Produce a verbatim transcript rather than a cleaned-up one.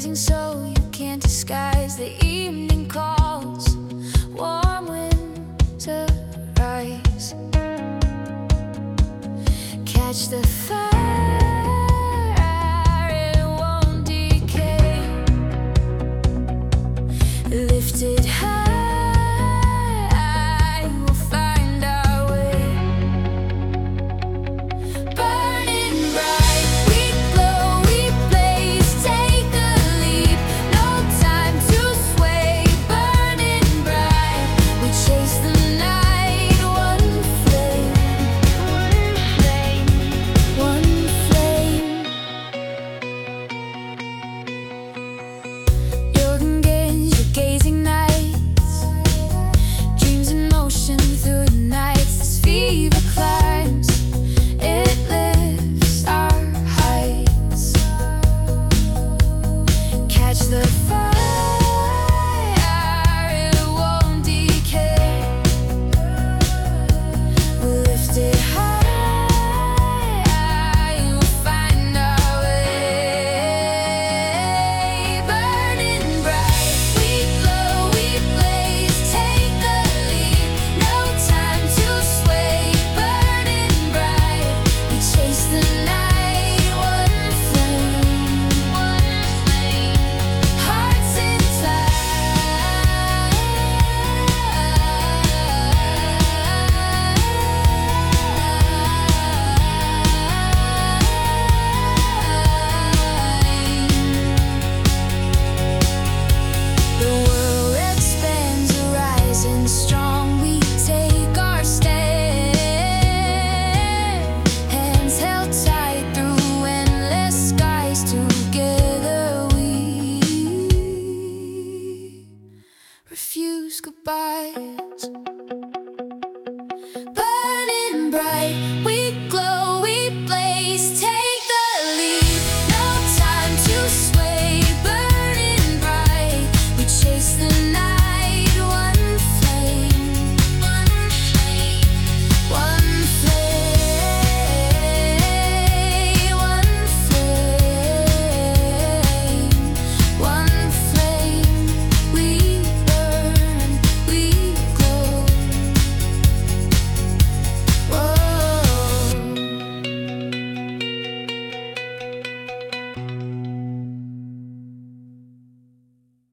blazing so you can't disguise the evening calls. Warm winds arise, catch the fire, it won't decay. Lifted high, we'll find our way. Burning bright, we glow, we blaze, take a leap, no time to sway. Burning bright, we chase the night, one flame, one flame. You're engaged, you're gazing nights, dreams in motion through the nights. This fever climbs, it lifts our heights. Catch the fire, it won't decay. We'll lift it high, we'll find our way. Burning bright, we glow, we blaze, take a leap, no time to sway. Burning bright, we chase the night, one flame, one flame, hearts entwined. The world expands, rising strong. We take our stand, hands held tight through endless skies. Together we refuse goodbye.